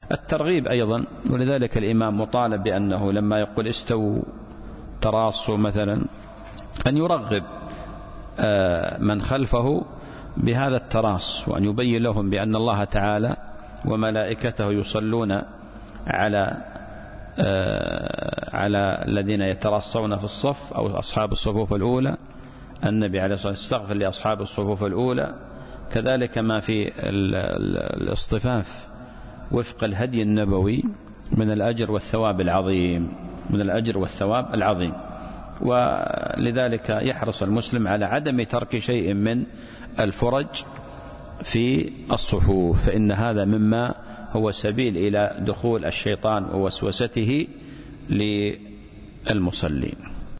الترغيب أيضا، ولذلك الإمام مطالب بأنه لما يقول استووا تراصوا مثلا أن يرغب من خلفه بهذا التراص، وأن يبين لهم بأن الله تعالى وملائكته يصلون على الذين يتراصون في الصف أو أصحاب الصفوف الأولى. النبي عليه الصلاة والسلام استغفر لأصحاب الصفوف الأولى. كذلك ما في الاصطفاف وفق الهدي النبوي من الأجر والثواب العظيم، من الأجر والثواب العظيم. ولذلك يحرص المسلم على عدم ترك شيء من الفرج في الصفوف، فإن هذا مما هو سبيل إلى دخول الشيطان ووسوسته للمصلين.